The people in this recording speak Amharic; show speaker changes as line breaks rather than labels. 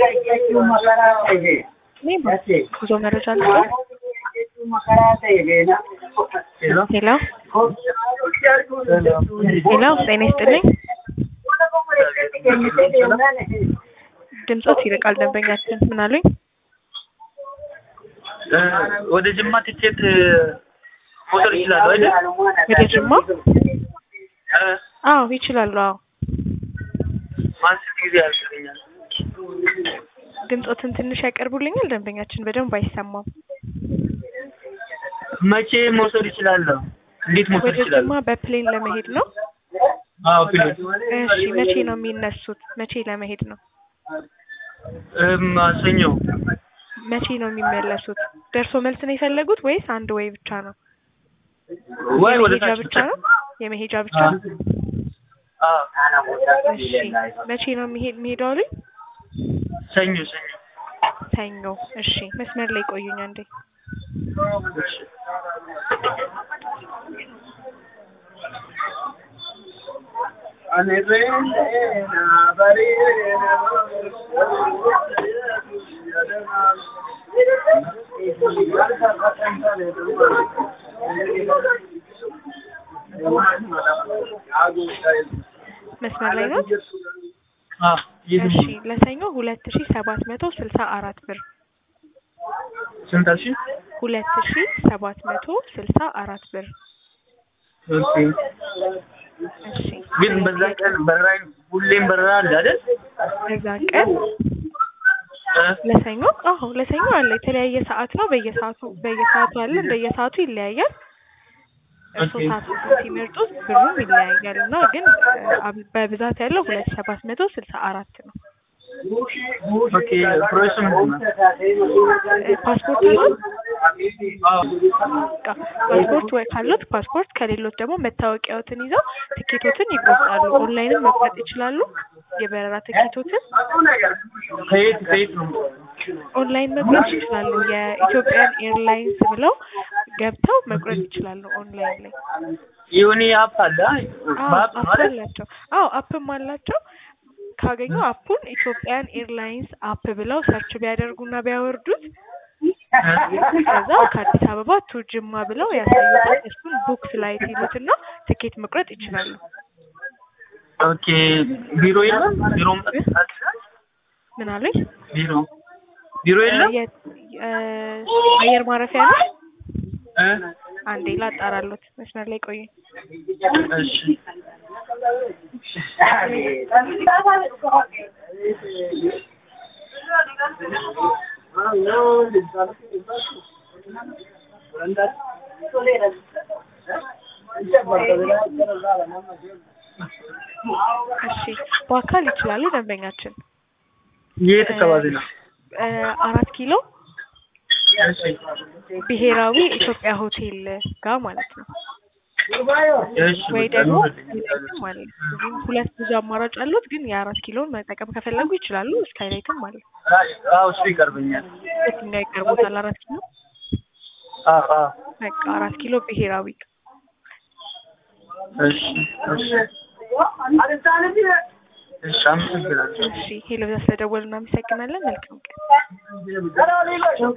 ጉዞ መረጃ አለ። ሄሎ ሄሎ ጤና ይስጥልኝ። ድምጾት ይርቃል ደንበኛችን። ምን አሉኝ?
ወደ ጅማ ትኬት መውሰድ ይችላል አይደል?
ወደ ጅማ? አዎ ይችላሉ። አዎ
ማንስ ጊዜ ያልሽኛል?
ድምጾትን ትንሽ ያቀርቡልኛል። ደንበኛችን በደንብ አይሰማም።
መቼ መውሰድ ይችላል? እንዴት መውሰድ ይችላል?
ወደ ጅማ በፕሌን ለመሄድ ነው?
አዎ ፕሌን።
እሺ መቼ ነው የሚነሱት? መቼ ለመሄድ ነው?
ማሰኞ።
መቼ ነው የሚመለሱት? ደርሶ መልስ ነው የፈለጉት ወይስ አንድ ወይ ብቻ ነው?
ወይ ወደ
የመሄጃ
ታች
ብቻ ነው? የመሄጃ ብቻ?
አዎ።
እሺ መቼ ነው የሚሄደው አሉኝ?
ሰኞ።
ሰኞ። እሺ መስመር ላይ ቆዩኝ አንዴ።
እሺ
መስመር ላይ ነው? እሺ ለሰኞ 2764 ብር።
ስንት አልሽኝ?
2764 ብር።
ኦኬ።
እሺ
ግን በዛ ቀን በረራ ሁሌም በረራ አለ አይደል?
በዛ ቀን ለሰኞ? አዎ ለሰኞ አለ። የተለያየ ሰዓት ነው። በየሰዓቱ አለ። እንደየሰዓቱ ይለያያል። እርሶ ሰዓቱን ሲመርጡት ብሩም ይለያያል እና ግን በብዛት ያለው 2764 ነው።
ኦኬ። ፕሮሰስ ምንድን ነው?
ፓስፖርት ነው? ፓስፖርት ወይ ካሉት ፓስፖርት፣ ከሌሎት ደግሞ መታወቂያዎትን ይዘው ትኬቶትን ይቆርጣሉ። ኦንላይንም መቁረጥ ይችላሉ። የበረራ ትኬቶትን
ከየት ነው?
ኦንላይን መቁረጥ ይችላሉ። የኢትዮጵያን ኤርላይንስ ብለው ገብተው መቁረጥ ይችላሉ ኦንላይን ላይ።
የሆነ አፕ አለ?
አፕ አላቸው። አዎ አፕም አላቸው። ካገኙ አፑን ኢትዮጵያን ኤርላይንስ አፕ ብለው ሰርች ቢያደርጉና ቢያወርዱት ከዛ ከአዲስ አበባ ቱ ጅማ ብለው ያሳዩታል። እሱን ቡክ ፍላይት ይሉትና ትኬት መቁረጥ ይችላሉ።
ኦኬ። ቢሮ የለም?
ምን አለኝ?
ቢሮ የለም?
አየር ማረፊያ ነው። አንዴ ላጣራሉት። መስመር ላይ ቆዩ።
እሺ
እሺ በአካል ይችላሉ ደንበኛችን።
የት አካባቢ ነው?
4 ኪሎ ብሔራዊ ኢትዮጵያ ሆቴል ጋር ማለት ነው። ወይ ደግሞ ማለት ነው። ሁለት ብዙ አማራጭ አሉት፣ ግን የ4 ኪሎን መጠቀም ከፈለጉ ይችላሉ። ስካይላይትም ማለት ነው።
አዎ እሱ ይቀርበኛል።
የትኛው ይቀርቦታል? 4 ኪሎ?
አዎ
በቃ 4 ኪሎ ብሔራዊ።
እሺ አመሰግናለሁ።
እሺ ሄሎ፣ ስለደወሉ እናመሰግናለን። መልካም ቀን።